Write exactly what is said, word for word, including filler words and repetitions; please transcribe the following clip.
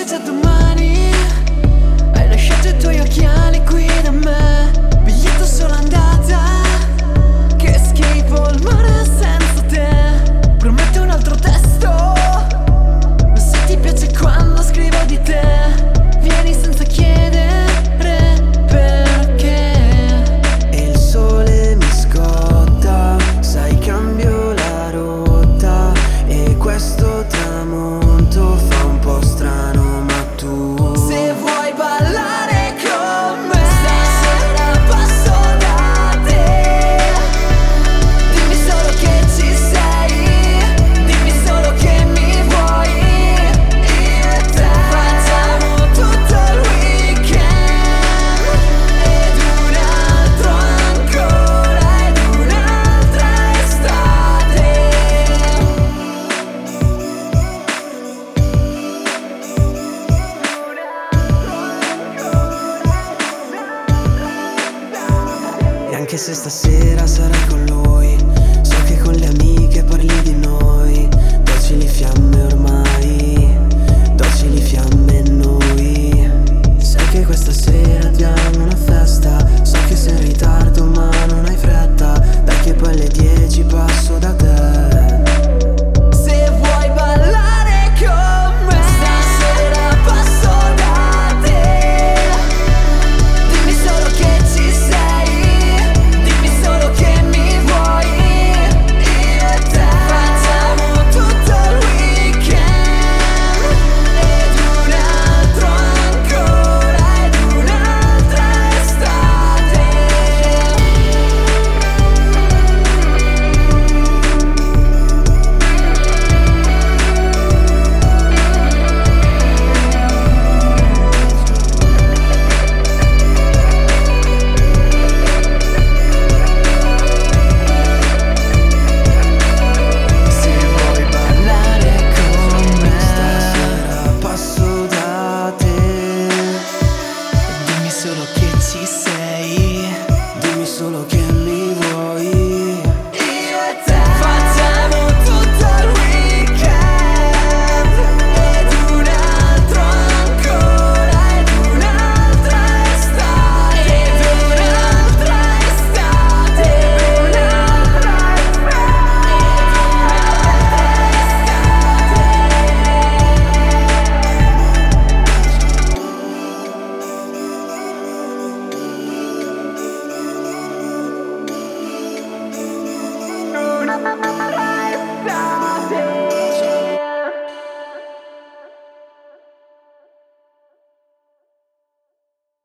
già domani. Hai lasciato i tuoi occhiali qui da me. Biglietto solo andata, che schifo il mare senza te. Prometto un altro testo, ma se ti piace quando scrivo di te, vieni senza chiedere perché. E il sole mi scotta, sai cambio la rotta. E questo tramonto fa un po' strano, ma tu se vuoi ballare con me stasera passo da te. Dimmi solo che ci sei, dimmi solo che mi vuoi. Io e te facciamo tutto il weekend, ed un altro ancora, ed un'altra estate. E anche se stasera sarai con lui,